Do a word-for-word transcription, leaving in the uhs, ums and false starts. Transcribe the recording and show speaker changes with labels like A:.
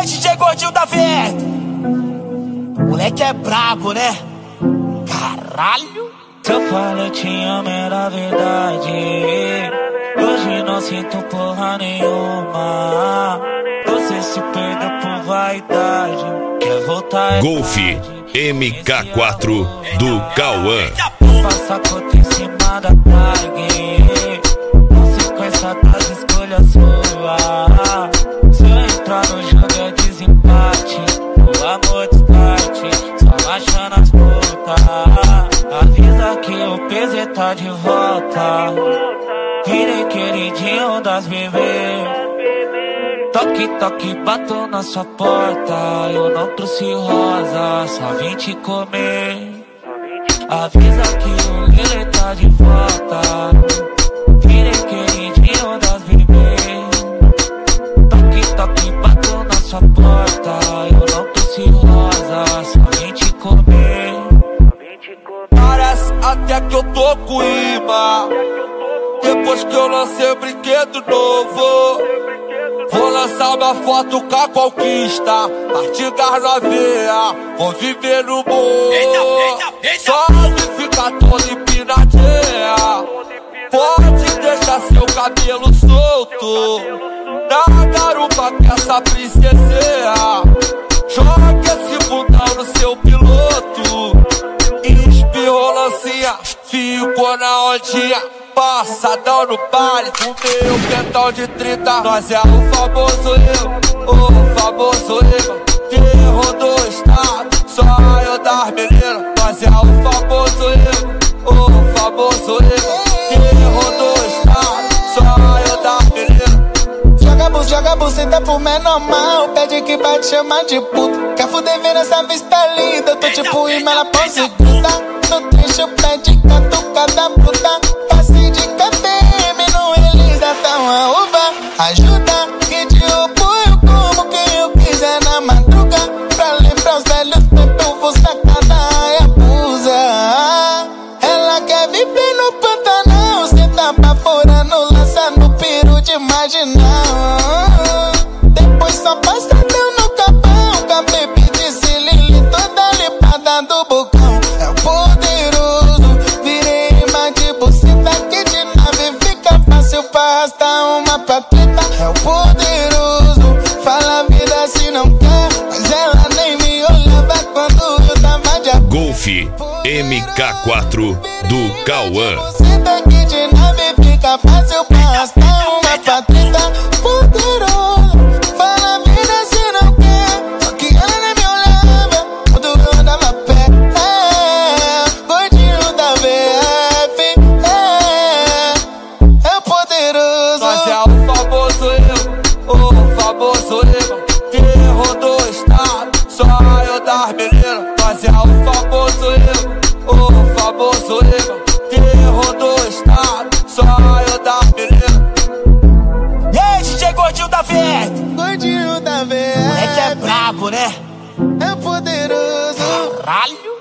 A: D J Gordinho da Verde. Moleque é brabo, né? Caralho.
B: Se eu falo eu te amo era verdade. Hoje não sinto porra nenhuma. Você se perdeu por vaidade. Quer voltar é
C: Golf M K quatro do Cauã.
B: Passa conta em cima da tag. Consequência das escolhas suas. Se eu entrar no jogo é desempate. O amor descarte, só achando as putas. Avisa que o P Z tá de volta. Virei queridinho das bebês. Toque, toque, bato na sua porta. Eu não trouxe rosa, só vim te comer. Avisa que o Lele tá de volta. Virei queridinho das bebês. Toque, toque, bato na sua porta. Eu não trouxe rosa, só vim te comer.
D: Parece até que eu tô com imã. Depois que eu lancei o brinquedo novo, vou lançar uma foto com a conquista. Partir das novinha, vou viver no morro. Só me fica todo empinadinha. Pode deixar seu cabelo solto na garupa que essa princesinha. Joga esse bundão no seu piloto. Espirrou lancinha, ficou na ondinha. Passadão no baile, fumei um pentão de trinta. Nós é o famoso eu, o famoso eu, que rodou o estado, só eu das meninas. Nós é o famoso eu, o famoso eu, que rodou o estado, só eu das meninas.
E: Joga bus, joga buceta pro menor mal. Pede que vai te chamar de puto. Quer fuder ver essa vista linda? Eu tô tipo imã, ela pose gruda. No trecho pede catucada puta. Passe de K T M no Elisa, tá uma uva. Ajuda que te apoio como quem eu quiser na madruga. Pra lembrar os velhos tempos, vou sacanar e abusa. Ela quer viver no Pantanal, senta pra fora no lança no peru de marginal. Depois só passadão no capão, com a baby de Cilili toda limpada do bocão. É o poderoso, virei imã de buceta que de nave fica fácil pra arrastar uma patreta. É o poderoso, fala a vida se não quer, mas ela nem me olhava quando eu tava de acordo.
C: Golf M K quatro do Cauã.
E: Buceta que de nave fica fácil pra arrastar uma patreta. Poderoso, fala a vida se não quer, só que ela nem me olhava quando eu andava a pé. É, gordinho da V F, é, é o poderoso.
D: Nós é o famoso eu, o famoso eu, que rodou o estado, só eu das meninas. Nós é o famoso eu, o famoso eu, que rodou o estado, só eu das meninas.
A: E aí, D J Gordinho da Verde.
E: Gordinho da V F,
A: Moleque é brabo, né?
E: é o poderoso.
A: Caralho.